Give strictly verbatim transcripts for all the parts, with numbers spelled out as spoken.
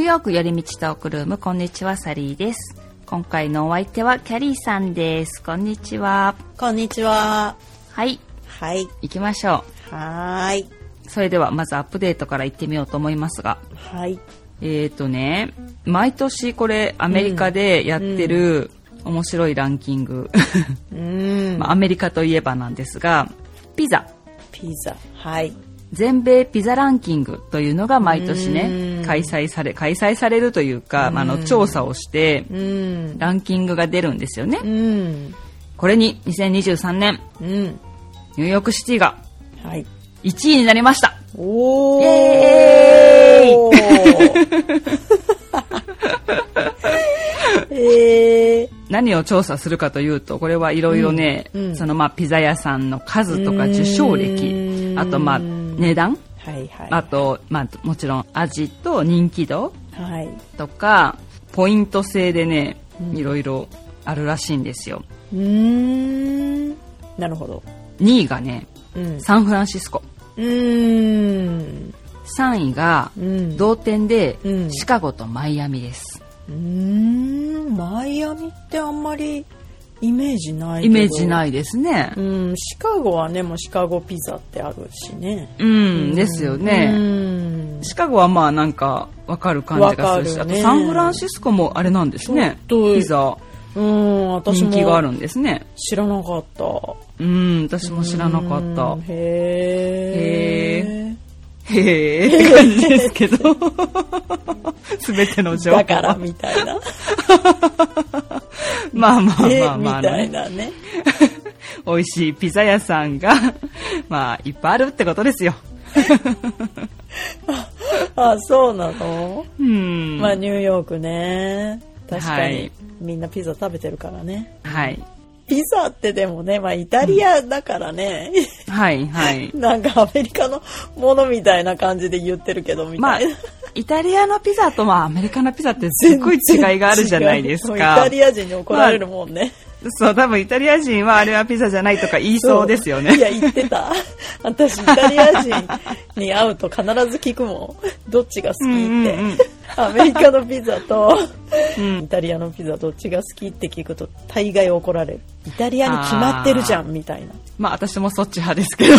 ーヨーク寄り道トークルーム、こんにちは、サリーです。今回のお相手はキャリーさんです。こんにちは。 こんにちは。 はいはい行きましょう。はーい。 それではまずアップデートから行ってみようと思いますが、 はい。 えーとね毎年これアメリカでやってる面白いランキング、 うん、 まあ、アメリカといえばなんですが、ピザピザ、はい、 全米ピザランキングというのが毎年ね開催され開催されるというか、まあ、あの調査をしてランキングが出るんですよね。うんこれににせんにじゅうさんねん、うん、ニューヨークシティがいちいになりました。 おー、 イエーイえー、何を調査するかというと、これはいろいろね、うんうん、そのまあピザ屋さんの数とか受賞歴、あとまあ値段、はいはい、あとまあもちろん味と人気度とか、はい、ポイント制でね、いろいろあるらしいんですよ。 うーん、なるほど。 にいがね、うん、サンフランシスコ。 うーん、 さんいが同点でシカゴとマイアミです。 うーん、マイアミってあんまりイメージないけど。イメージないですね。 うん、シカゴはね、もうシカゴピザってあるしね。 うん、うん、ですよね。うん、シカゴはまあなんかわかる感じがするし、るね、あとサンフランシスコもあれなんですね。ピザ。うん、私も人気があるんですね。 知らなかった。 うん、私も知らなかった。 へー。 へーって感じですけどすべての情報だからみたいなまあまあまあまあ、 ね、みたいなね美味しいピザ屋さんがまあいっぱいあるってことですよあ、そうなの。 うん、 まあニューヨークね、確かに、はい、みんなピザ食べてるからね。 はい。 ピザってでもね、まあイタリアだからね、 うん、はいはいなんかアメリカのものみたいな感じで言ってるけどみたいな、まあ、 イタリアのピザとまあアメリカのピザってすごい違いがあるじゃないですか。 イタリア人に怒られるもんね、 まあ、そう多分イタリア人はあれはピザじゃないとか言いそうですよね。 いや言ってた私イタリア人に会うと必ず聞くもん、どっちが好きって、うんうんうん、アメリカのピザと、うん、イタリアのピザどっちが好きって聞くと大概怒られる。イタリアに決まってるじゃんみたいな。 まあ私もそっち派ですけど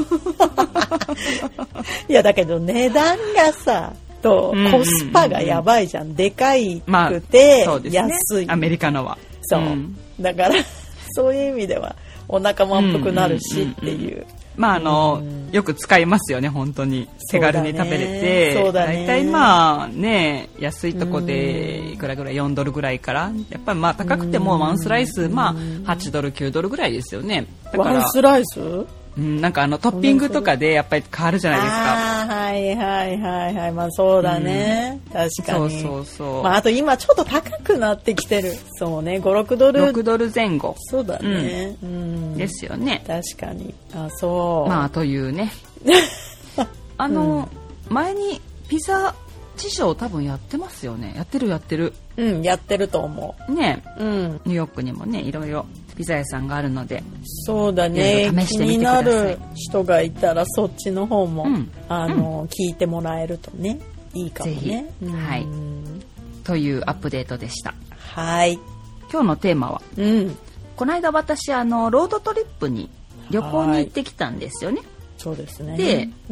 いやだけど値段がさとコスパがやばいじゃん、うんうんうん、でかいくて安い、 まあね、アメリカのはそう、うん、だからそういう意味ではお腹満腹なるしっていう、うんうんうんうん、まああの、うん、 よく使いますよね本当に。手軽に食べれて、そうだね、だいたいまあね安いとこでいくらぐらいよんドルぐらいから、やっぱりまあ高くてもワンスライスまあはちドルきゅうドルぐらいですよね。 だからワンスライス、 うん、なんかあのトッピングとかでやっぱり変わるじゃないですか。 あ、はいはいはいはい、まあそうだね、うん、確かに。 そうそうそう、 まあ、あと今ちょっと高くなってきてる。そうね、ご、ろくドル、 ろくドルぜん後。 そうだね、うん、うん、 ですよね。 確かに。あ、そうまあというねあの、うん、前にピザ地ショー多分やってますよね。やってるやってる、 うん、やってると思うね、うん、ニューヨークにもねいろいろピザ屋さんがあるので、 そうだね、気になる人がいたらそっちの方も、うん、あの、うん、聞いてもらえるとねいいかもね。ぜひ、うん、はい、 というアップデートでした。 はい。 今日のテーマは、うん、この間私あのロードトリップに旅行に行ってきたんですよね。 そうですね。 で、うん、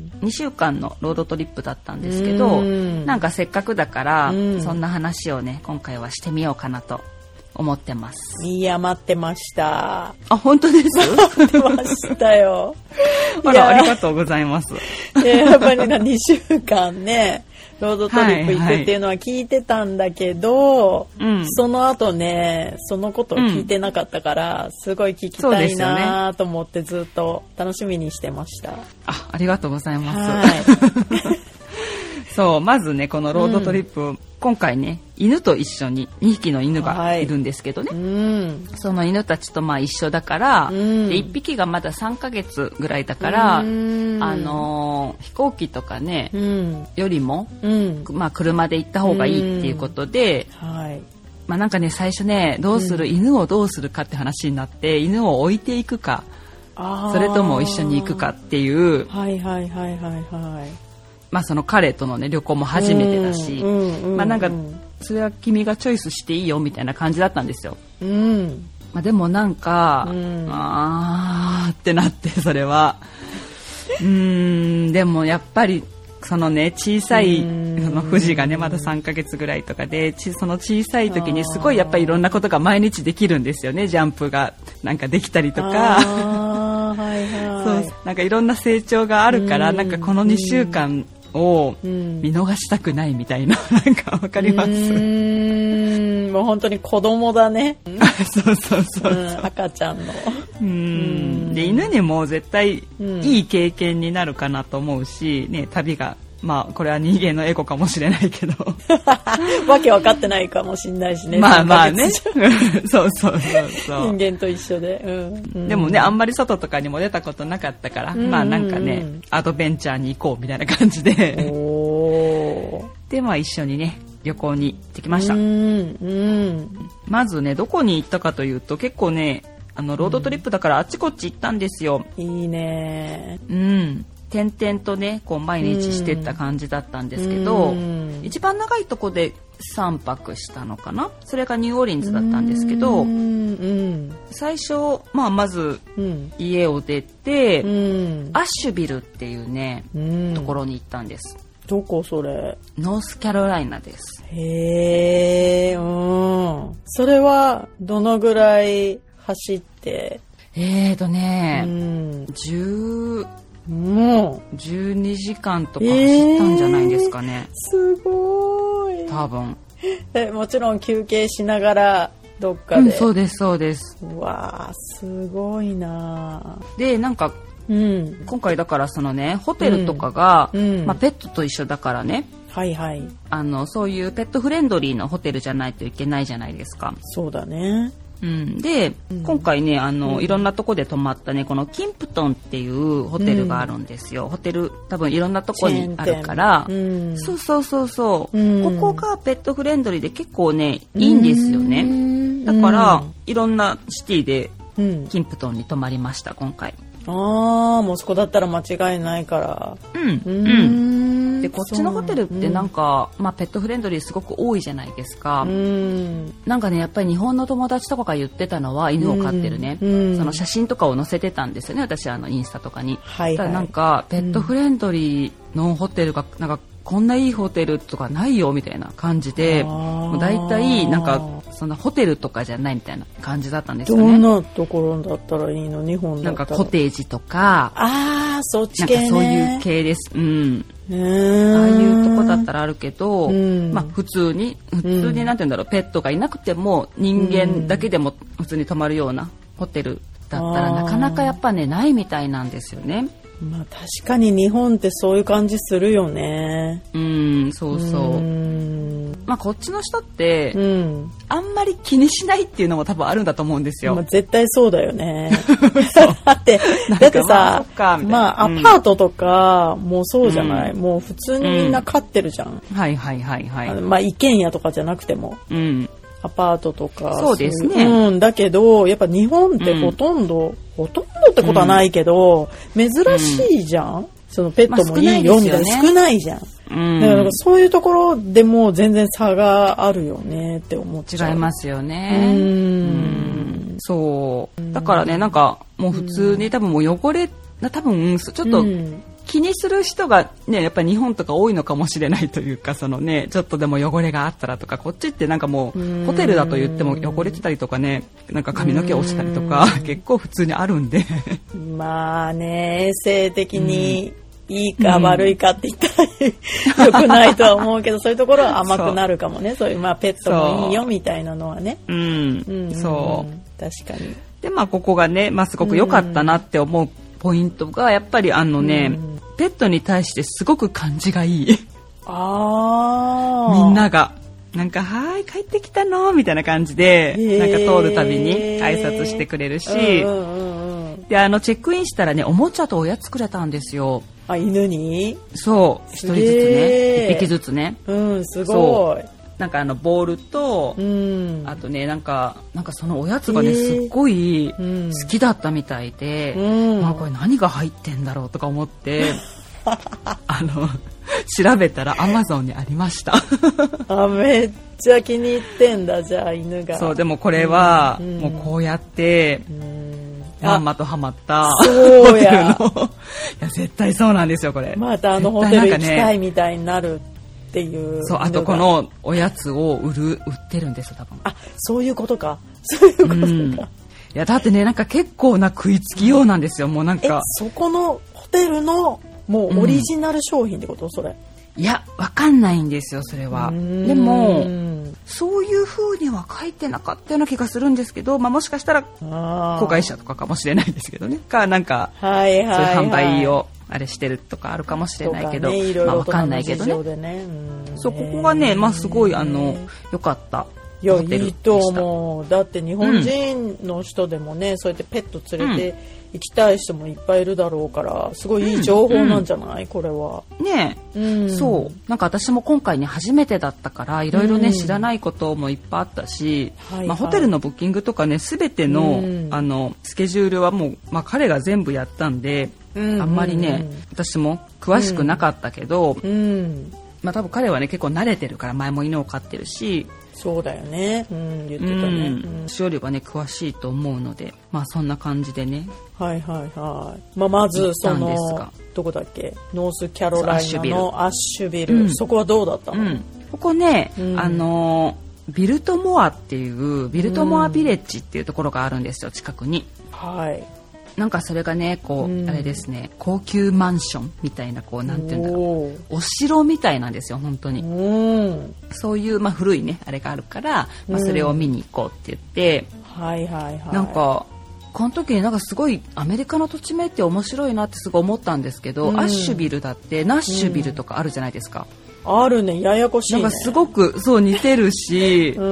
にしゅうかんのロードトリップだったんですけど、うん、なんかせっかくだから、うん、そんな話をね今回はしてみようかなと思ってます。 いや待ってました。 あ、本当です待ってましたよあら、ありがとうございます。 やっぱりなにしゅうかんねロードトリップ行くっていうのは聞いてたんだけど、はいはい、その後ねそのことを聞いてなかったから、うん、すごい聞きたいなと思ってずっと楽しみにしてました。 あ、ありがとうございます、はいそう、まずねこのロードトリップ、うん、今回ね犬と一緒ににひきの犬がいるんですけどね、はい、うん、その犬たちとまあ一緒だから、うん、でいっぴきがまださんかげつぐらいだから、うん、あのー、飛行機とかね、うん、よりも、うん、まあ、車で行った方がいいっていうことで、うん、はい、まあ、なんかね最初ねどうする、うん、犬をどうするかって話になって犬を置いていくかそれとも一緒に行くかっていう、 はいはいはいはいはい、 まあその彼とのね旅行も初めてだし、まあなんかそれは君がチョイスしていいよみたいな感じだったんですよ。うん、まあでもなんか、うん、あーってなって、それはうーんでもやっぱりそのね小さいその富士がねまださんかげつぐらいとかで、その小さい時にすごいやっぱりいろんなことが毎日できるんですよね。ジャンプがなんかできたりとか、はいはい、そうなんかいろんな成長があるから、なんかこのにしゅうかんを見逃したくないみたいな、なんかわかります。うーんもう本当に子供だね。 そうそうそうそう、うん、 赤ちゃんのうーんで犬にも絶対いい経験になるかなと思うし、ね、旅がまあこれは人間のエゴかもしれないけどわけ分かってないかもしれないしね。 まあまあねそうそうそうそう人間と一緒で、うん、 でもねあんまり外とかにも出たことなかったから、うん、まあなんかねアドベンチャーに行こうみたいな感じでおでまあ一緒にね旅行に行ってきました。うん、うん、まずねどこに行ったかというと、結構ねあのロードトリップだからあっちこっち行ったんですよ。 いいね。 うん点々とねこう毎日してった感じだったんですけど、一番長いとこでさんぱくしたのかな。それがニューオーリンズだったんですけど、うん、最初、まあ、まず家を出て、うん、アッシュビルっていうね、うん、ところに行ったんです。 どこそれ？ ノースカロライナです。 へー、うん。それはどのぐらい走って？ えーとね、うん、じゅうもうじゅうにじかんとか走ったんじゃないですかね。 えー、すごい。 多分えもちろん休憩しながらどっかで、うん、 そうですそうです。 うわーすごいな。 でなんか、うん、今回だからそのねホテルとかが、うんまあ、ペットと一緒だからね、 はいはい、 あのそういうペットフレンドリーなホテルじゃないといけないじゃないですか。 そうだね。 うん、で、うん、今回ねあの、うん、いろんなとこで泊まったねこのキンプトンっていうホテルがあるんですよ、うん、ホテル多分いろんなとこにあるから、うん、そうそうそうそう、うん、ここがペットフレンドリーで結構ねいいんですよね、うん、だから、うん、いろんなシティでキンプトンに泊まりました今回。 あーもうそこだったら間違いないから。 うんうんでこっちのホテルってなんか、うんまあ、ペットフレンドリーすごく多いじゃないですか。うんなんかねやっぱり日本の友達とかが言ってたのは犬を飼ってるね、うん、その写真とかを載せてたんですよね私あのインスタとかに、はいはい、ただなんかペットフレンドリーのホテルがなんかこんないいホテルとかないよみたいな感じでもう大体なんかそんなホテルとかじゃないみたいな感じだったんですよね。 どんなところだったらいいの？日本だったらなんかコテージとかあーそっち系ね。 なんかそういう系です。うんああいうとこだったらあるけど、うんまあ、普通に普通になんて言うんだろう、うん、ペットがいなくても人間だけでも普通に泊まるようなホテルだったらなかなかやっぱねないみたいなんですよね。 まあ確かに日本ってそういう感じするよね。 うんそうそう。うんまあこっちの人って、うん、あんまり気にしないっていうのも多分あるんだと思うんですよ。 まあ、絶対そうだよね。だってだってさ、まあ、まあ、アパートとかもうそうじゃない、うん、もう普通にみんな飼ってるじゃん。 うん、はいはいはいはい。 まあ一軒家とかじゃなくても。うんアパートとかそうですね。 うん、だけどやっぱ日本ってほとんど、うん、ほとんどってことはないけど、うん、珍しいじゃん、うん、そのペットもいいよみたいな、まあ、少ないじゃん、うん、だからそういうところでも全然差があるよねって思っちゃう。 違いますよね。うんうんそうだからねなんかもう普通に多分もう汚れ多分ちょっと、うん気にする人がねやっぱり日本とか多いのかもしれないというかそのねちょっとでも汚れがあったらとかこっちってなんかもうホテルだと言っても汚れてたりとかねなんか髪の毛落ちたりとか結構普通にあるんでまあね衛生的にいいか悪いかって言ったら良くないとは思うけどそういうところは甘くなるかもね。そういうまあペットもいいよみたいなのはね。うん、うん、そう確かに。 でまあここがねまあすごく良かったなって思うポイントがやっぱりあのね、うん、ペットに対してすごく感じがいいあみんながなんかはい帰ってきたのみたいな感じでなんか通るたびに挨拶してくれるし、うんうんうん、であのチェックインしたらねおもちゃとおやつくれたんですよ。 あ犬にそう一人ずつね一匹ずつねうんすごいなんかあのボールと、うん、あとねなんかなんかそのおやつがね、えー、すっごい好きだったみたいで、うんまあ、これ何が入ってんだろうとか思ってあの調べたらアマゾンにありましたあ、めっちゃ気に入ってんだ、じゃあ犬が。 そう、でもこれはもうこうやってまんまとハマったそうやホテルのいや絶対そうなんですよこれ。 またあのホテル行きたいみたいになるっていう。 そう、あとこのおやつを売る売ってるんですよ多分。 あ、そういうことか、そういうことか、うん、いやだってね、なんか結構な食いつきようなんですよ。もうなんかえそこのホテルのもうオリジナル商品ってこと、うん、それ。 いや、わかんないんですよそれは。でもそういう風には書いてなかったような気がするんですけど、まあ、もしかしたら子会社とかかもしれないですけどね、かなんかそういう販売をあれしてるとかあるかもしれないけど、ね、まあ、わかんないけどね。ね、そう、ここがね、まあ、すごいあの良かった。 いや、いいと思う。だって日本人の人でもね、うん、そうやってペット連れて行きたい人もいっぱいいるだろうから、すごいいい情報なんじゃない、うん、これは。 ねえ、うん、そう。なんか私も今回ね初めてだったからいろいろね、うん、知らないこともいっぱいあったし、はいはい、まあ、ホテルのブッキングとかね全ての、うん、あのスケジュールはもう、まあ、彼が全部やったんで、うん、あんまりね、うん、私も詳しくなかったけど、うん、まあ、多分彼はね結構慣れてるから、前も犬を飼ってるし。 そうだよね、うん、言ってたね、 うん、私よりはね詳しいと思うので、まあそんな感じでね。 はいはいはい。まあ、まずそのどこだっけ、ノースキャロライナのアッシュビル、うん、そこはどうだったの？うん、 ここね、うん、あのビルトモアっていうビルトモアビレッジっていうところがあるんですよ、近くに。はい。なんかそれがねこう、うん、あれですね、高級マンションみたいな、こうなんていうんだろう、お城みたいなんですよ本当に。うん、そういう、まあ、古いねあれがあるから、まあ、それを見に行こうって言って、うん、はいはいはい。なんかこの時になんかすごいアメリカの土地名って面白いなってすごい思ったんですけど、うん、アッシュビルだってナッシュビルとかあるじゃないですか。 うん、あるね、ややこしいね。 なんかすごくそう似てるし、うん、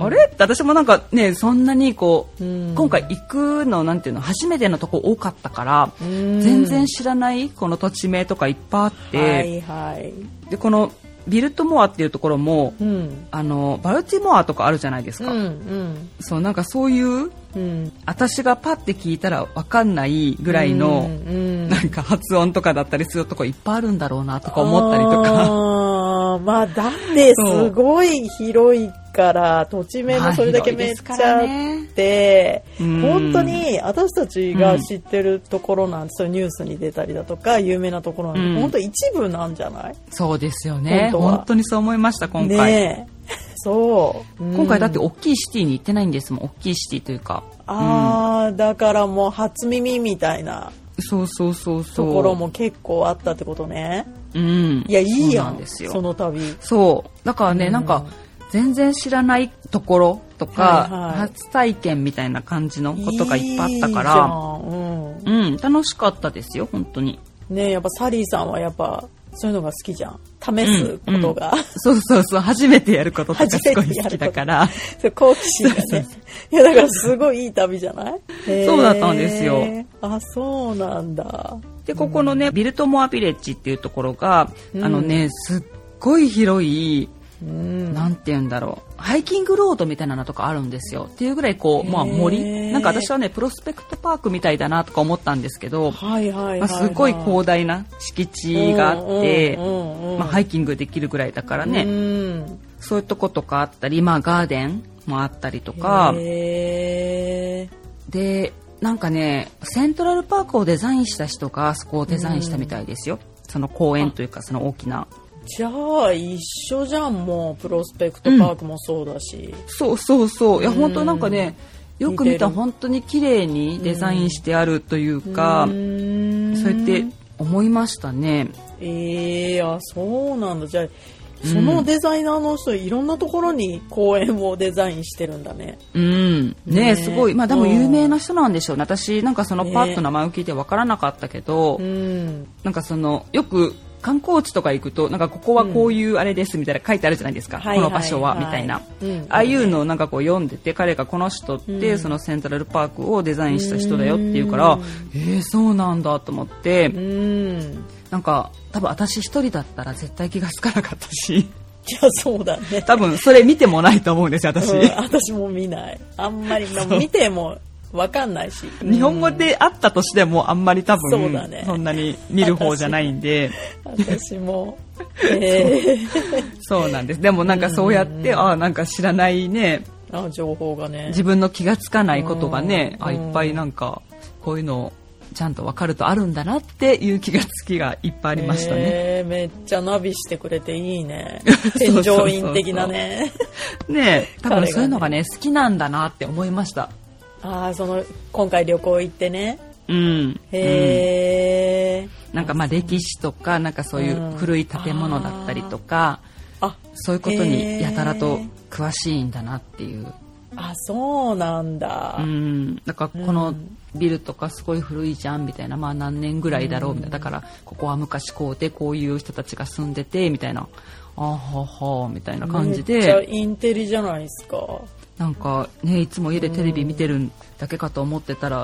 あれって私もなんかねそんなにこう、うん、今回行くのなんていうの初めてのとこ多かったから、うん、全然知らないこの土地名とかいっぱいあって、はいはい、でこのビルトモアっていうところも、うん、あのバルティモアとかあるじゃないですか。うんうん、そうなんかそういう、うん、私がパッて聞いたら分かんないぐらいの、うんうん、なんか発音とかだったりするとこいっぱいあるんだろうなとか思ったりとか。 あ、まあ、だってすごい広いから土地名もそれだけめっちゃあって、ね、本当に私たちが知ってるところなんて、うん、そういうニュースに出たりだとか有名なところなんて、うん、本当一部なんじゃない？そうですよね。 本当、本当にそう思いました今回。ね、 そう、 うん、今回だって大きいシティに行ってないんですもん。大きいシティというか、 あー、うん、だからもう初耳みたいなそうそうそうそうところも結構あったってことね。 うん、 いやいいやんですよ、その旅。 そうだからね、うん、なんか全然知らないところとか、はいはい、初体験みたいな感じのことがいっぱいあったから、うん、うん、楽しかったですよ本当に。 ね、やっぱサリーさんはやっぱそういうのが好きじゃん。試すことが、うんうん、 そうそうそう、初めてやることとかすごい好きだからそう好奇心がね。そうそうそう、いやだからすごいいい旅じゃない？ そうだったんですよ。 あ、そうなんだ。 でここのね、うん、ビルトモアビレッジっていうところが、うん、あのねすっごい広い、うん、なんて言うんだろう、ハイキングロードみたいなのとかあるんですよっていうぐらいこう、まあ、森なんか私はねプロスペクトパークみたいだなとか思ったんですけど、はいはいはいはい、まあ、すごい広大な敷地があって、まあ、ハイキングできるぐらいだからね、うん、そういうとことかあったり、まあ、ガーデンもあったりとかで、なんかねセントラルパークをデザインした人がそこをデザインしたみたいですよ、うん、その公園というかその大きな。 じゃあ一緒じゃん、もうプロスペクトパークもそうだし、うん、 そうそうそう、いや本当なんかねよく見たら本当に綺麗にデザインしてあるというか、うん、そうやって思いましたね。 えー、あ、そうなんだ。じゃあそのデザイナーの人、うん、いろんなところに公園をデザインしてるんだね。 うん、ね、すごい、まあでも有名な人なんでしょうね。私なんかそのパッと名前を聞いてわからなかったけど、ね、なんかそのよく観光地とか行くとなんかここはこういうあれですみたいな書いてあるじゃないですか、うん、この場所はみたいな、はいはいはい、ああいうのをなんかこう読んでて、彼がこの人ってそのセントラルパークをデザインした人だよっていうから、うん、えー、そうなんだと思って、うん、なんか多分私一人だったら絶対気がつかなかったし、 いやそうだね、 多分それ見てもないと思うんですよ私、 うん、私も見ない、あんまり見てもわかんないし、 日本語であったとしてもあんまり多分 そ,、ね、そんなに見る方じゃないんで私, 私も、えー、 そうなんです。でもなんかそうやって、うん、あなんか知らないねあ情報がね自分の気がつかないことがね、うん、あいっぱいなんかこういうのちゃんと分かるとあるんだなっていう気がつきがいっぱいありましたね、 えー、めっちゃナビしてくれていいね添乗員的なねねえ多分そういうのがね好きなんだなって思いました。 あその今回旅行行ってねうんへえ、 うん、なんかまあ歴史とかなんかそういう古い建物だったりとか、うん、あそういうことにやたらと詳しいんだなっていう。 あそうなんだ。 うんだからこのビルとかすごい古いじゃんみたいな、まあ何年ぐらいだろうみたいな、だからここは昔こうでこういう人たちが住んでてみたいな、あははみたいな感じでめっちゃインテリじゃないですか。 なんかねいつも家でテレビ見てるだけかと思ってたら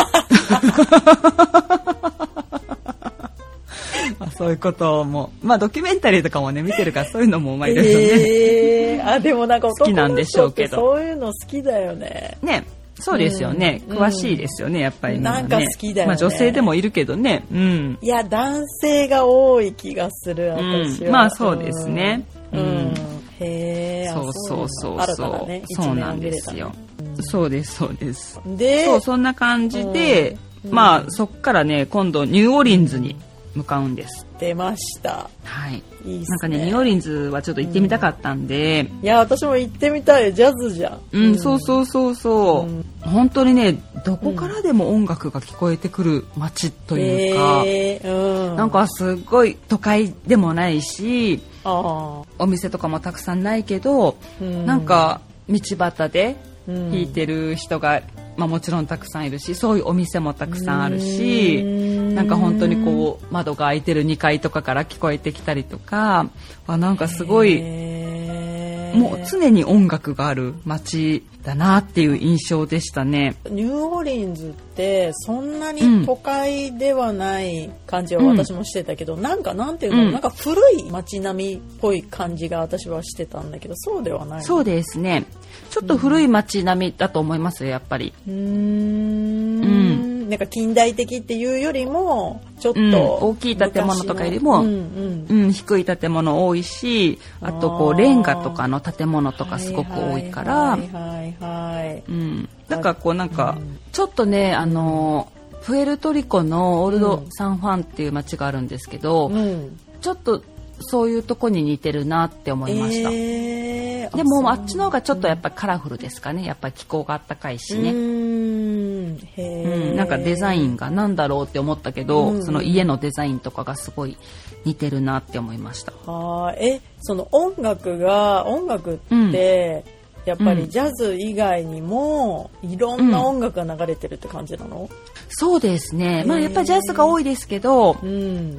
あそういうこともまあドキュメンタリーとかもね見てるからそういうのもまあいろいろね、 えー、あでもなんか好きなんでしょうけどそういうの好きだよね。 ねそうですよね、うん、詳しいですよねやっぱり、ね、 なんか好きだよね、 まあ、女性でもいるけどね、うん、 いや男性が多い気がする私は、 うん、まあそうですね、 うんうん、へえそうそうそうそうそう、ね、 そうなんですよ、うん、そうですそうですでそうそんな感じで、うん、まあそっからね今度ニューオーリンズに向かうんです。 出ました。 はい。 いいっすね。 なんかねニューオーリンズはちょっと行ってみたかったんで、 うん、いや私も行ってみたい。ジャズじゃん。 うん、うん、そうそうそうそう、うん、本当にねどこからでも音楽が聞こえてくる街というか、 えーうん、 なんかすごい都会でもないし、 あお店とかもたくさんないけど、うん、なんか道端で弾いてる人が、まあ、もちろんたくさんいるしそういうお店もたくさんあるし、んなんか本当にこう窓が開いてるにかいとかから聞こえてきたりとか、あなんかすごいもう常に音楽がある街だなっていう印象でしたね。 ニューオーリンズってそんなに都会ではない感じは私もしてたけど、うん、なんかなんていうの、うん、なんか古い街並みっぽい感じが私はしてたんだけどそうではない。 そうですねちょっと古い街並みだと思いますよやっぱり。 うーん、うんなんか近代的っていうよりもちょっと、うん、 大きい建物とかよりも、うんうんうん、低い建物多いしあとこうレンガとかの建物とかすごく多いからはいはいはい、 うん、だからこうなんかちょっとねあのプエルトリコのオールドサンファンっていう街があるんですけど、うん、ちょっとそういうとこに似てるなって思いました、えー、でもあっちの方がちょっとやっぱりカラフルですかね。やっぱり気候があったかいしね。うーんへー、うん、なんかデザインがなんだろうって思ったけど、うん、その家のデザインとかがすごい似てるなって思いました。 あえその音楽が音楽って、うん、やっぱりジャズ以外にもいろんな音楽が流れてるって感じなの？うん、 そうですね、まあ、やっぱりジャズが多いですけど、うん、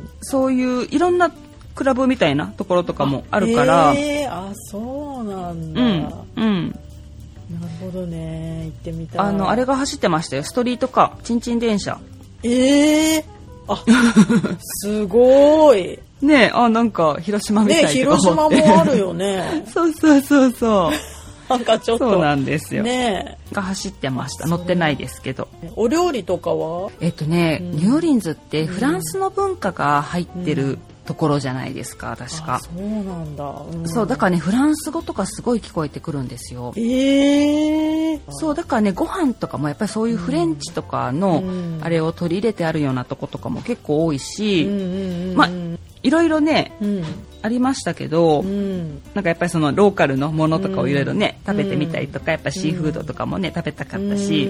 そういういろんなクラブみたいなところとかもあるから。 えー、あそうなんだ、 うんうん、 なるほどね行ってみたい。 あのあれが走ってましたよストリートカーチンチン電車。 えー、あすごいねえあなんか広島みたいとかね広島もあるよねそうそうそうそうなんかちょっとそうなんですよねが走ってました。乗ってないですけど。 お料理とかはえっとね、うん、ニューオーリンズってフランスの文化が入ってる、うんところじゃないですか確か。 そうなんだ、うん、 そうだからねフランス語とかすごい聞こえてくるんですよ。 えー、 そうだからねご飯とかもやっぱりそういうフレンチとかのあれを取り入れてあるようなとことかも結構多いし、うん、まあいろいろね、うん、ありましたけど、うん、なんかやっぱりそのローカルのものとかをいろいろね、うん、食べてみたりとかやっぱシーフードとかもね食べたかったし、うん、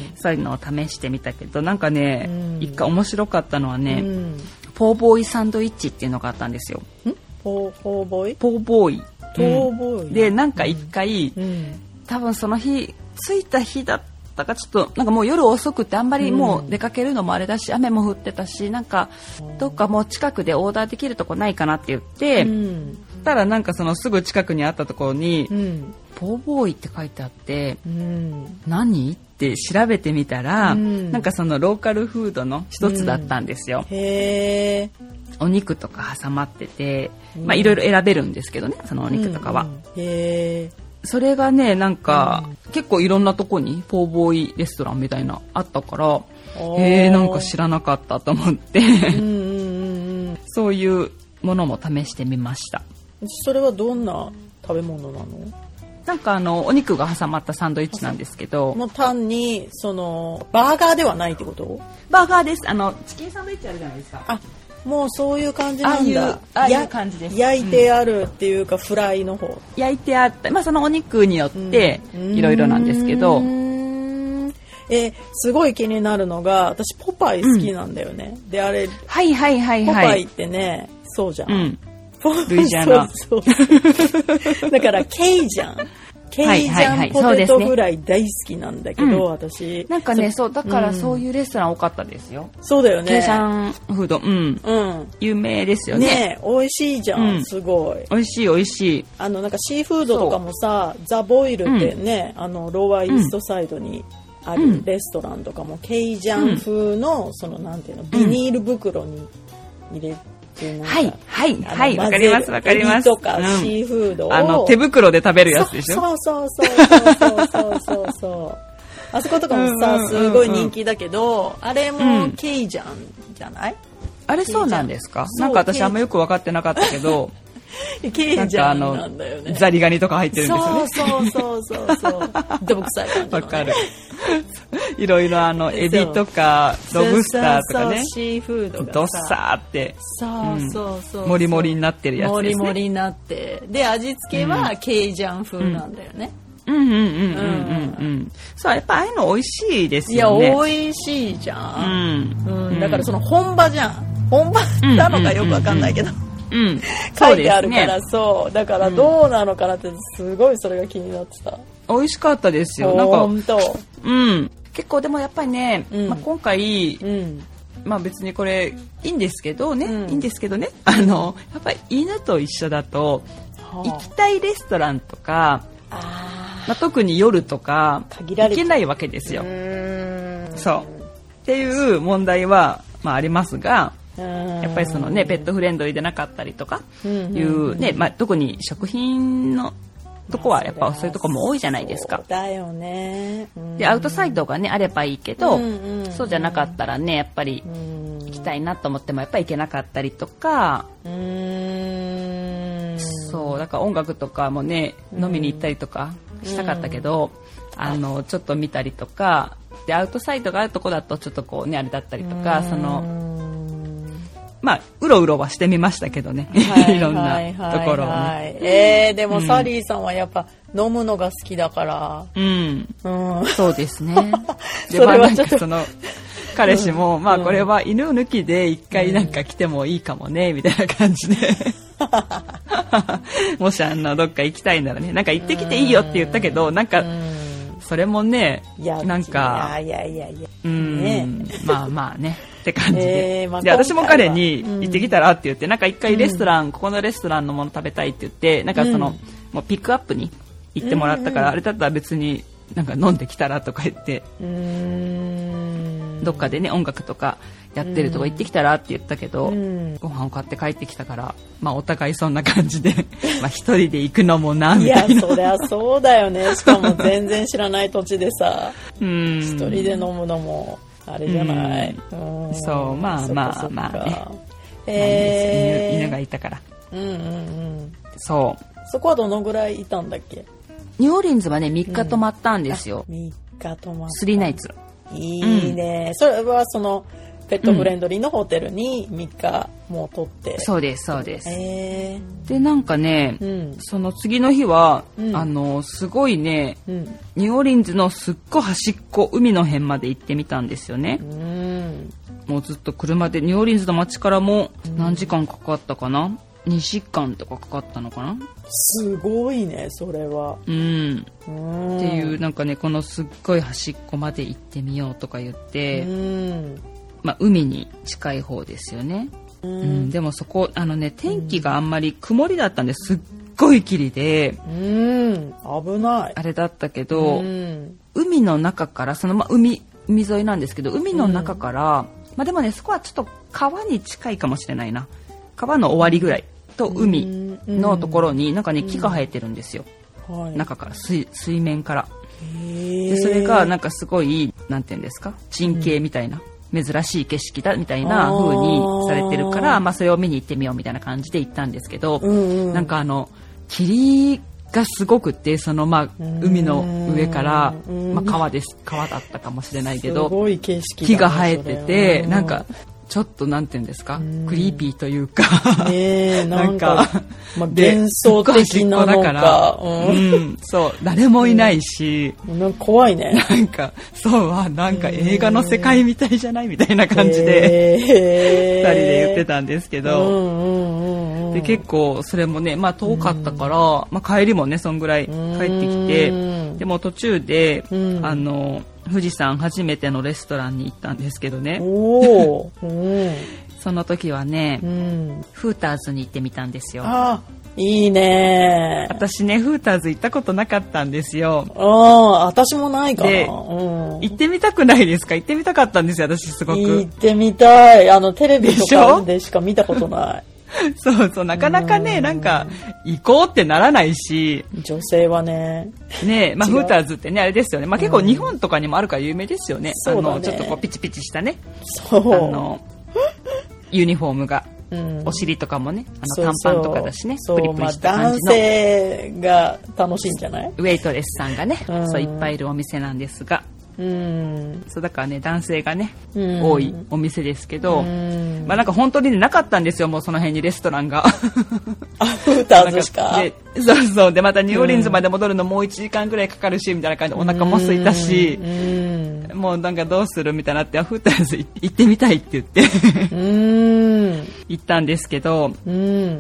そういうのを試してみたけどなんかね、うん、一回面白かったのはね、うんポーボーイサンドイッチっていうのがあったんですよ。 んポー、ポーボーイポーボーイ。 ポーボーイ、 うん、でなんか一回、うん、多分その日着いた日だったかちょっとなんかもう夜遅くてあんまりもう出かけるのもあれだし、うん、雨も降ってたしなんかどっかもう近くでオーダーできるとこないかなって言って、うん、たらなんかそのすぐ近くにあったところに、うん、ポーボーイって書いてあって、うん、何って調べてみたら、うん、なんかそのローカルフードの一つだったんですよ、うん、へーお肉とか挟まってて、まあいろいろ選べるんですけどねそのお肉とかは、うんうん、へーそれがねなんか、うん、結構いろんなとこにポーボーイレストランみたいなあったからえー、なんか知らなかったと思ってうんうん、うん、そういうものも試してみました。 それはどんな食べ物なの？ なんかあのお肉が挟まったサンドイッチなんですけど、 もう単にそのバーガーではないってこと？ バーガーです。あのチキンサンドイッチあるじゃないですか。 あ、もうそういう感じなんだ。 ああいう感じです。 焼いてあるっていうか、うん、フライの方。 焼いてあって、まあそのお肉によっていろいろなんですけど。 えー、すごい気になるのが私ポパイ好きなんだよね、うん、であれはいはいはいはいポパイってねそうじゃん、うん、 ルイジアナそうそうだからケイジャンケイジャンポテトフライ大好きなんだけど、はいはいはいね、私なんかねそうだからそういうレストラン多かったですよ、 うん、そうだよねケイジャンフード、うん、うん、有名ですよね。 ね美味しいじゃん、うん、すごい美味しい美味しい。 あのなんかシーフードとかもさザ・ボイルってね、うん、あのローワーイーストサイドにあるレストランとかも、うん、ケイジャン風のそのなんていうのビニール袋に入れてなんか、 はいはいはいわかりますわかります。 エビとかシーフードを、うん、 あの手袋で食べるやつでしょ。 そうそうそうそうそうそうそうそうあそことかもさすごい人気だけど、あれもケイジャンじゃない？ あれそうなんですか？なんか私あんまよく分かってなかったけど。 ケイジャンなんだよね。 ザリガニとか入ってるんですよね。 そうそうそうそうどぶ臭い感じの、ね。 わかる。いろいろあのエビとかロブスターとかね。 そうそうシーフードがドッサーってそうそうそう、 うん、モリモリになってるやつですね。 モリモリになってで味付けはケイジャン風なんだよね。 うんうんうんうんうんうん。そうやっぱああいうの美味しいですよね。 いや美味しいじゃん。うん。うん、だからその本場じゃん。本場なのかよくわかんないけど。 うん、 書いてあるからそうだからどうなのかなってすごいそれが気になってた。 美味しかったですよ。なんか本当、うん、結構でもやっぱりね、うんまあ、今回、うんまあ、別にこれいいんですけどね、うん、いいんですけどねあのやっぱり犬と一緒だと、はあ、行きたいレストランとかあ、まあ、特に夜とか行けないわけですよ。うーんそうっていう問題は、まあ、ありますがやっぱりそのねペットフレンドリーでなかったりとかいうね、まあ特に食品のとこはやっぱそういうとこも多いじゃないですか。 そうだよね。 でアウトサイドがねあればいいけど、そうじゃなかったらねやっぱり行きたいなと思ってもやっぱり行けなかったりとか、そうだから音楽とかもね飲みに行ったりとかしたかったけど、あのちょっと見たりとかでアウトサイドがあるとこだとちょっとこうねあれだったりとかその。まあ、うろうろはしてみましたけどね。いろんなところをね。 えー、でもサリーさんはやっぱ飲むのが好きだから。うん。 うん、そうですね。で、まあなんかその、彼氏も、うん、まあこれは犬抜きで一回なんか来てもいいかもね、みたいな感じで。もしあの、どっか行きたいならね、なんか行ってきていいよって言ったけど、なんか、それもね、なんか、 いやいやいや、 うん、ね、まあまあね。って感じで、えーまあ、で私も彼に行ってきたらって言って、うん、なんか一回レストラン、うん、ここのレストランのもの食べたいって言ってなんかその、うん、もうピックアップに行ってもらったから、うんうん、あれだったら別になんか飲んできたらとか言って、うーんどっかでね音楽とかやってるとこ行ってきたらって言ったけど、うん、ご飯を買って帰ってきたから、まあ、お互いそんな感じでまあ一人で行くのもなみたいな。 いやそりゃそうだよね。しかも全然知らない土地でさうん一人で飲むのもあれじゃない、 うんうん、そうまあまあまあね、えー、犬, 犬がいたから、うんうんうん、そうそこはどのぐらいいたんだっけ？ ニューオーリンズはねみっか泊まったんですよ、 うん、みっか泊まったスリーナイツ。 いいね、うん、それはそのペットフレンドリーのホテルにみっかもう取って、 うん、そうですそうです、えー、でなんかね、うん、その次の日は、うん、あのすごいね、うん、ニューオーリンズのすっごい端っこ海の辺まで行ってみたんですよね、うん、もうずっと車でニューオーリンズの街からも何時間かかったかな、うん、にじかんとかかかったのかな。 すごいねそれは、うん、 うんっていうなんかねこのすっごい端っこまで行ってみようとか言って、うんまあ、海に近い方ですよね、うんうん、でもそこあのね天気があんまり曇りだったんですっごい霧で、うん、 危ないあれだったけど、うん、海の中からその、まあ、海, 海沿いなんですけど海の中から、うんまあ、でもねそこはちょっと川に近いかもしれないな。川の終わりぐらいと海のところになんかね木が生えてるんですよ。 はい、中から水水面からでそれがなんかすごいなんていうんですか珍景みたいな、うん、珍しい景色だみたいな風にされてるから、まあ、それを見に行ってみようみたいな感じで行ったんですけど、うんうん、なんかあの霧がすごくってそのまあ海の上から、まあ、川です川だったかもしれないけどすごい景色だね、 木が生えててなんかちょっとなんていうんですかクリーピーというかねなんかまあ、幻想的なのか、 うん、そう誰もいないし、 うん、なんか怖いねなんかそうはなんか映画の世界みたいじゃないみたいな感じで、えー、ふたりで言ってたんですけど、うんうんうん、で結構それもね、まあ、遠かったから、うんまあ、帰りもねそんぐらい帰ってきて、うん、でも途中で、うん、あの富士山初めてのレストランに行ったんですけどねお、うん、その時はね、うん、フーターズに行ってみたんですよ。 あいいね私ねフーターズ行ったことなかったんですよ。 あ私もないかな、 で、うん、行ってみたくないですか？行ってみたかったんですよ私すごく。 行ってみたいあのテレビとかでしか見たことないそうそうなかなかねなんか行こうってならないし女性はねねまあフーターズってねあれですよね、まあ、結構日本とかにもあるから有名ですよね、うん、あのちょっとこうピチピチしたねそうあのユニフォームが、うん、お尻とかもねあの短パンとかだしねそうそうプリプリした感じの、 まあ、男性が楽しいんじゃないウェイトレスさんがね、うん、そういっぱいいるお店なんですがうん、そうだからね男性がね、うん、多いお店ですけど、うん、まあなんか本当に、ね、なかったんですよもうその辺にレストランがあフーターズしかでそうそうでまたニューオーリンズまで戻るのもういちじかんぐらいかかるしみたいな感じでお腹も空いたし、うん、もうなんかどうするみたいになってフーターズ行ってみたいって言ってうん行ったんですけど、うん、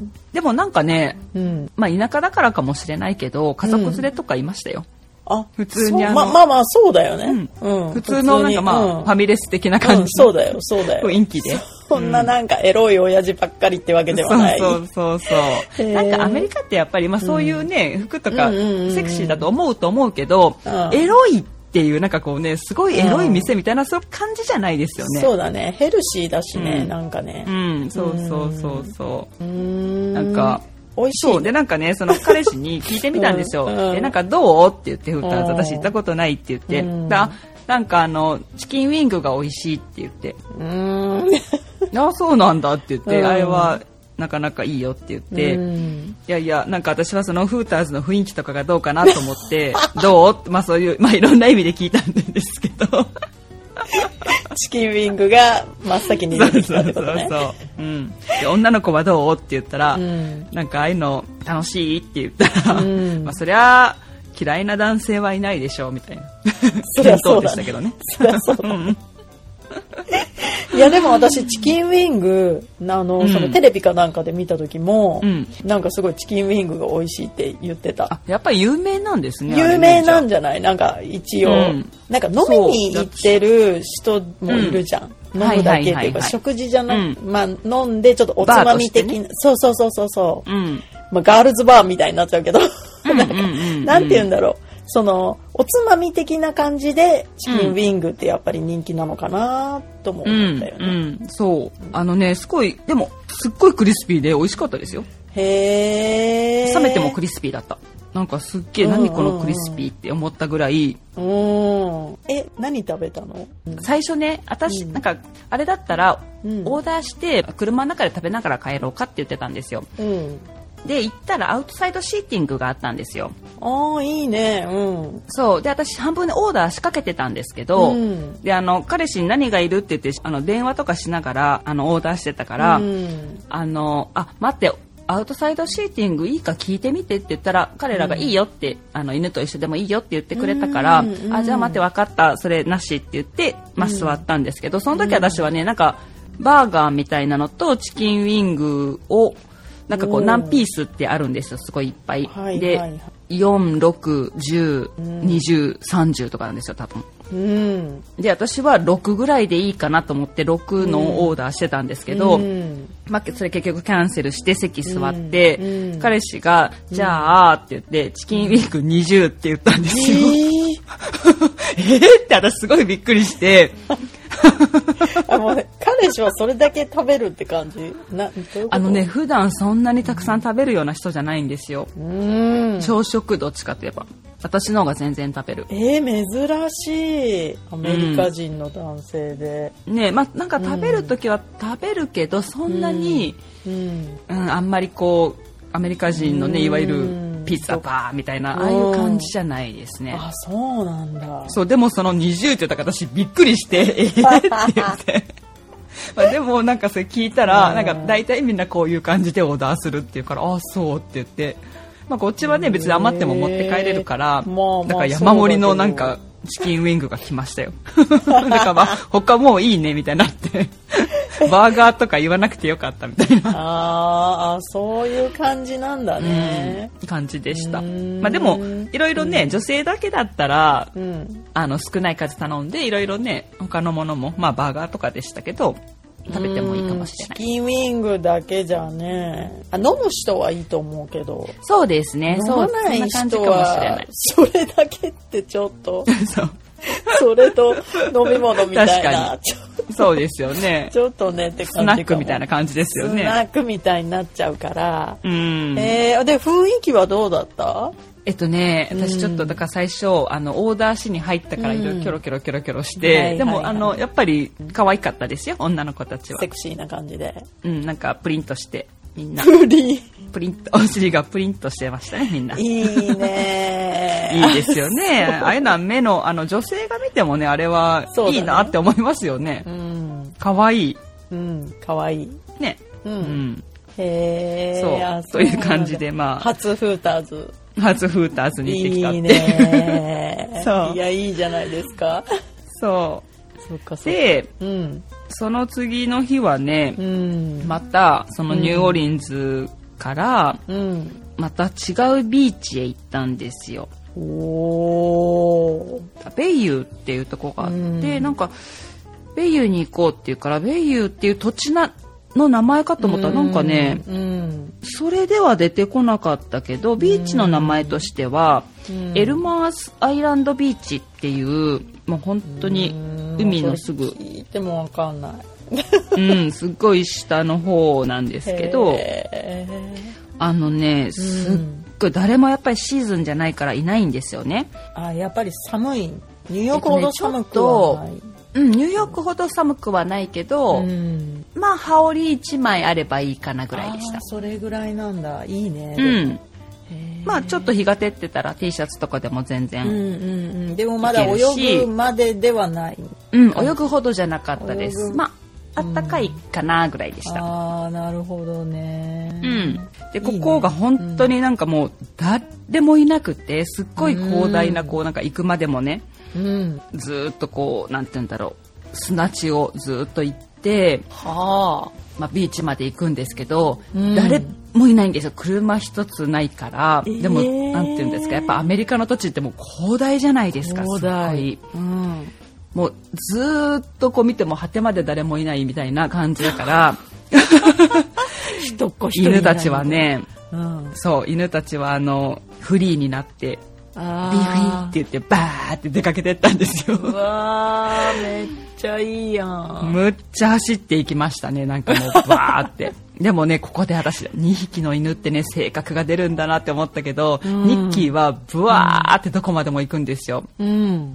でもなんかね、うんまあ、田舎だからかもしれないけど家族連れとかいましたよ、うんあ普通にあのままあまあそうだよね、 うんうん、普通のなんかまあ、うん、ファミレス的な感じ、うん、 そうだよそうだよ雰囲気でそんななんかエロい親父ばっかりってわけではない、 そうそうそうそうなんかアメリカってやっぱりまあそういうね、うん、服とかセクシーだと思うと思うけど、うん、エロいっていうなんかこうねすごいエロい店みたいなそういう感じじゃないですよね、 そうだねヘルシーだしね、うん、なんかねうんそうそうそうそううんなんか美味しい、ね、そうでなんかねその彼氏に聞いてみたんですよ、うんうん、でなんかどうって言ってフーターズ私行ったことないって言って、うん、だなんかあのチキンウィングが美味しいって言ってうんあそうなんだって言って、うん、あれはなかなかいいよって言って、うん、いやいやなんか私はそのフーターズの雰囲気とかがどうかなと思ってどうまあそういうまあいろんな意味で聞いたんですけどチキンウィングが真っ先に出てきたってことね。 そうそうそうそう、うん、で女の子はどうって言ったら、うん、なんかああいうの楽しいって言ったら、うん、まあそりゃ嫌いな男性はいないでしょうみたいなそりゃそうだね。でしたけどね。そりゃそうだね。いやでも私チキンウィングあの、うん、そのテレビかなんかで見た時も、うん、なんかすごいチキンウィングが美味しいって言ってた。 あやっぱり有名なんですね。 有名なんじゃないなんか一応、うん、なんか飲みに行ってる人もいるじゃん、うん、飲むだけっていうか、はいはいはいはい、食事じゃなく、うん、まあ飲んでちょっとおつまみ的な、ね、そうそうそうそうそう、うんまあ、ガールズバーみたいになっちゃうけどなんか、うんうんうんうん、なんて言うんだろうそのおつまみ的な感じでチキンウィングってやっぱり人気なのかなとも思ったよね、うんうん、 そうあのねすごいでもすっごいクリスピーで美味しかったですよ。 へー冷めてもクリスピーだったなんかすっげえ何このクリスピーって思ったぐらい、 うんうんうん、え何食べたの？ 最初ね私、うん、なんかあれだったら、うん、オーダーして車の中で食べながら帰ろうかって言ってたんですよ、うんで行ったらアウトサイドシーティングがあったんですよ。 ああいいね、うん、 そうで私半分でオーダー仕掛けてたんですけど、うん、であの彼氏に何がいるって言ってあの電話とかしながらあのオーダーしてたから、うん、あのあ待ってアウトサイドシーティングいいか聞いてみてって言ったら彼らがいいよって、うん、あの犬と一緒でもいいよって言ってくれたから、うん、あじゃあ待って分かったそれなしって言って、まあ、座ったんですけどその時私はねなんかバーガーみたいなのとチキンウィングをなんかこう何ピースってあるんですよすごいいっぱい、はいで、はいはい、よん、ろく、じゅう、にじゅう、さんじゅうとかなんですよ多分、うん、で私はろくぐらいでいいかなと思ってろくのオーダーしてたんですけど、うんまあ、それ結局キャンセルして席座って、うんうん、彼氏がじゃあって言ってチキンウィングにじゅうって言ったんですよ、えー、えーって私すごいびっくりしてあ、もうね、彼氏はそれだけ食べるって感じな、どういうこと？ あのね、普段そんなにたくさん食べるような人じゃないんですよ。うーん、朝食どっちかといえば私の方が全然食べる。 えー、珍しい。アメリカ人の男性で、 うん、ね、まあなんか食べるときは食べるけど、そんなに、うんうん、あんまりこうアメリカ人のね、いわゆるピザバーみたいなああいう感じじゃないですね。 あ、そうなんだ。 そう、でもそのにじゅうって言ったから私びっくりしてえーって言ってまあでもなんかそれ聞いたらなんか大体みんなこういう感じでオーダーするっていうから、あ、そうって言って、まあ、こっちはね別に余っても持って帰れるから、だから山盛りのなんかチキンウィングが来ましたよだからまあ他もういいねみたいになってバーガーとか言わなくてよかったみたいなああ、そういう感じなんだね、 うん、感じでした。まあでもいろいろね、女性だけだったら、うん、あの少ない数頼んでいろいろね他のものもまあバーガーとかでしたけど食べてもいいかもしれない。 チキンウィングだけじゃね、あ、飲む人はいいと思うけど、 そうですね、 飲まない人はそれだけってちょっとそうそれと飲み物みたいなそうですよねちょっとねって感じかも。 スナックみたいな感じですよね。 スナックみたいになっちゃうから、うん、えー、で雰囲気はどうだった？ えっとね、私ちょっとだから最初、うん、あのオーダーしに入ったからいろいろキョロキョロキョロキョロして、うん、でも、はいはいはい、あのやっぱり可愛かったですよ、女の子たちは。 セクシーな感じで、 うん、なんかプリントしてみんなプリンプリント、お尻がプリントしてましたね、みんな。 いいねいいですよね。ああいうのは目のあの女性が見てもね、あれはいいなって思いますよね。うん、可愛い。 うん、可愛いね。うん。うん、 へー、そうという感じで、まあ初フーターズ。 初フーターズに行ってきたって。 いいねそう。いや、いいじゃないですか。 そう。 そっかそっか。 で、うん、その次の日はね、うん、またそのニューオーリンズから、うん、また違うビーチへ行ったんですよ。おー。ベイユーっていうとこがあって、うん、なんかベイユーに行こうっていうから、ベイユーっていう土地なの名前かと思ったらなんかね、うん、それでは出てこなかったけど、ビーチの名前としては、うん、エルマースアイランドビーチっていう、もう本当に海のすぐ、 聞いてもわかんないうん、すっごい下の方なんですけど、あのね、すっごい誰もやっぱりシーズンじゃないからいないんですよね。 あ、やっぱり寒い。ニューヨークほど寒くはない。 うん、ニューヨークほど寒くはないけど、うん、まあ羽織いちまいあればいいかなぐらいでした。 それぐらいなんだ。いいね。 うん。まあちょっと日が照ってたら T シャツとかでも全然、うんうんうん、 でもまだ泳ぐまでではない。 うん、泳ぐほどじゃなかったです。まああったかいかなぐらいでした。うん、 ああ、なるほどね。 うん。で、ここが本当になんかもう誰もいなくて、すっごい広大なこうなんか行くまでもね。うん、ずっとこうなんて言うんだろう、砂地をずっと行って、はあ、まあ、ビーチまで行くんですけど、うん、誰もいないんですよ。車一つないから、えー、でもなんて言うんですか、やっぱアメリカの土地ってもう広大じゃないですか。広大、うん、もうずっとこう見ても果てまで誰もいないみたいな感じだから一っ子一人犬たちはね、うん、そう犬たちはあのフリーになってビーフィーって言ってバーって出かけてったんですよ。 うわー、めっちゃいいやん。 むっちゃ走っていきましたね。なんかもうバーってでもね、ここで私にひきの犬ってね性格が出るんだなって思ったけど、うん、ニッキーはブワーってどこまでも行くんですよ、うん、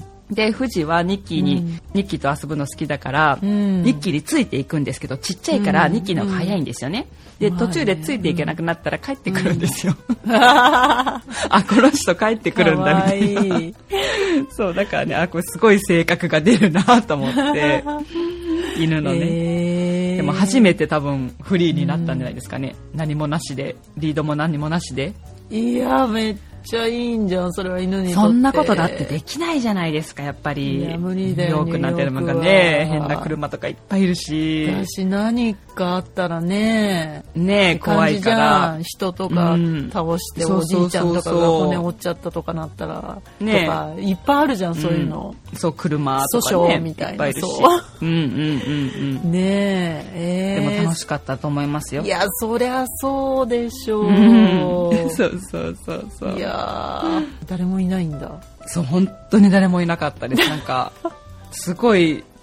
で富士はニッキーに、うん、ニッキーと遊ぶの好きだから、うん、ニッキーについていくんですけど、ちっちゃいからニッキーの方が早いんですよね、うん、で途中でついていけなくなったら帰ってくるんですよ、うん、あ、この人帰ってくるんだみたいな。いいそうだからね、あ、これすごい性格が出るなと思って犬のね、えー、でも初めて多分フリーになったんじゃないですかね、うん、何もなしで、リードも何もなしで。 いや、めっちゃいいんじゃん、それは犬にとって。 そんなことだってできないじゃないですか、やっぱり。 いや、無理だよ。 ニューヨークなんてなんかね、変な車とかいっぱいいるし。 私何かあったらね、 ね、怖いから。 人とか倒して、うん、おじいちゃんとかが骨折っちゃったとかなったら、ね、とかいっぱいあるじゃん、そういうの。 うん、そう、車とかね、みたいな。いっぱいいるし。うんうんうんうん。 ねえ、えー、 でも楽しかったと思いますよ。 いや、そりゃそうでしょう。うん、 そうそうそうそう。 いや誰もいないんだ。 そう、本当に誰もいなかったです。なんかすごい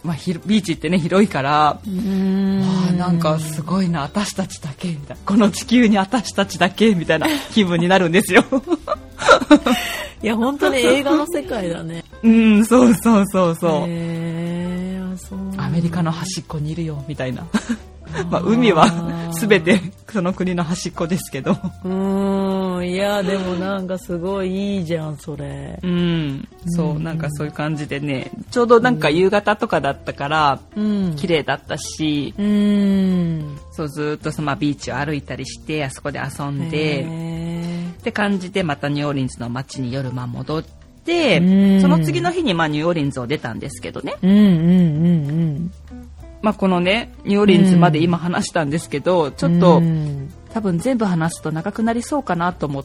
まあ、ビーチってね広いからうーんわなんかすごいな私たちだけみたいなこの地球に私たちだけみたいな気分になるんですよいや本当に映画の世界だねうんそうそうそうそうへーそうなんだアメリカの端っこにいるよみたいなまあ海は全てその国の端っこですけどうーんいやでもなんかすごいいいじゃんそれうんそうなんかそういう感じでねちょうどなんか夕方とかだったから綺麗だったしうんそうずっとそのビーチを歩いたりしてあそこで遊んでって感じでまたニューオーリンズの街に夜まあ戻ってその次の日にまあニューオーリンズを出たんですけどねうんうんうんうんまあ、このねニューオーリンズまで今話したんですけど、うん、ちょっと、うん、多分全部話すと長くなりそうかなと思って、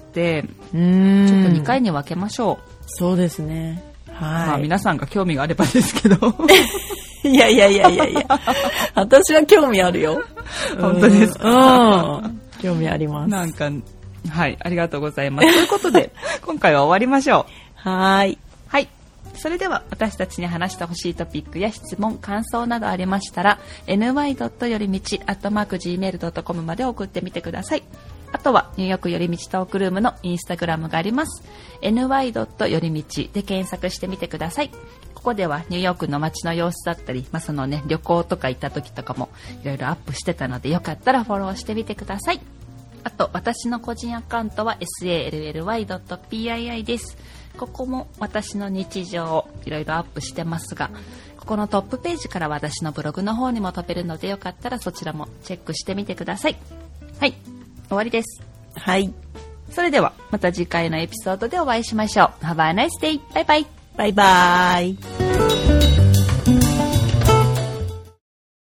うん、ちょっとにかいに分けましょう。 そうですね、はいまあ、皆さんが興味があればですけどいやいやいやいやいや私は興味あるよ本当ですか、 うん、興味ありますなんかはいありがとうございますということで今回は終わりましょうはいはいそれでは私たちに話してほしいトピックや質問、感想などありましたら エヌワイ よりみち アットマーク ジーメール ドットコム まで送ってみてください。あとはニューヨークよりみちトークルームのインスタグラムがあります。エヌワイ よりみちで検索してみてください。ここではニューヨークの街の様子だったり、まあ、そのね旅行とか行った時とかもいろいろアップしてたのでよかったらフォローしてみてください。あと私の個人アカウントは エスエーエルエルワイ ドット ピーアイアイ です。ここも私の日常をいろいろアップしてますが、ここのトップページから私のブログの方にも飛べるのでよかったらそちらもチェックしてみてください。はい、終わりです。 はい。 それではまた次回のエピソードでお会いしましょう。Have a nice day. バイバイ。 バイバイ。